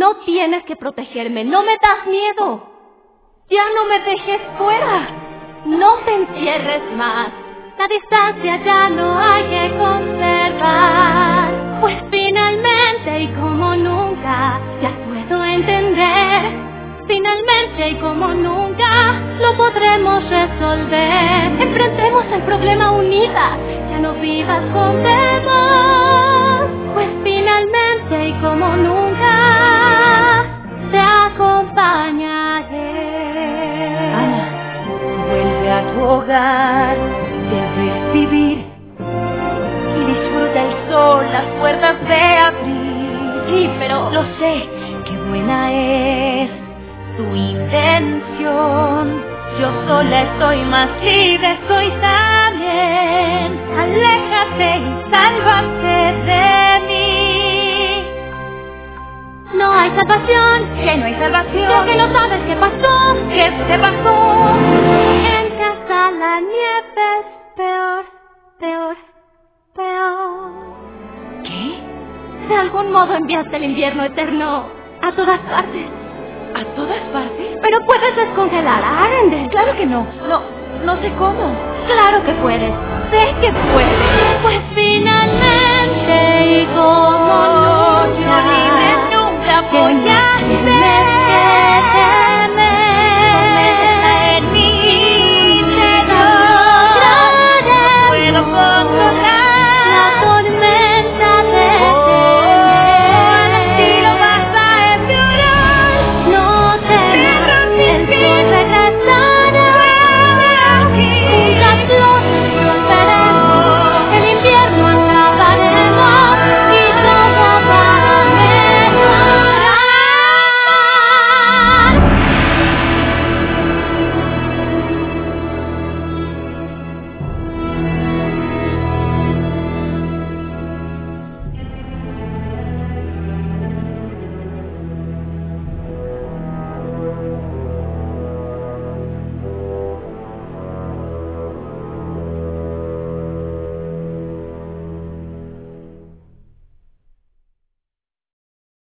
No tienes que protegerme, no me das miedo. Ya no me dejes fuera. No te encierres más. La distancia ya no hay que conservar. Pues finalmente y como nunca ya puedo entender. Finalmente y como nunca lo podremos resolver. Enfrentemos el problema unida. Ya no vivas con temor. Pues finalmente y como nunca te acompañaré. Ana, vuelve a tu hogar. Debes vivir y disfruta el sol, las puertas de abrir. Sí, pero lo sé, qué buena es tu intención. Yo sola estoy más libre, estoy también. Aléjate y sálvate de mí. no hay salvación. Que no hay salvación. Ya que no sabes qué pasó. ¿Qué te pasó? En casa la nieve es peor, peor, peor. ¿Qué? De algún modo enviaste el invierno eterno a todas partes. ¿A todas partes? Pero puedes descongelar a Arendelle. Claro que no. No sé cómo. Claro que puedes. Sé que puedes. Pues finalmente y como nunca yo libre nunca voy a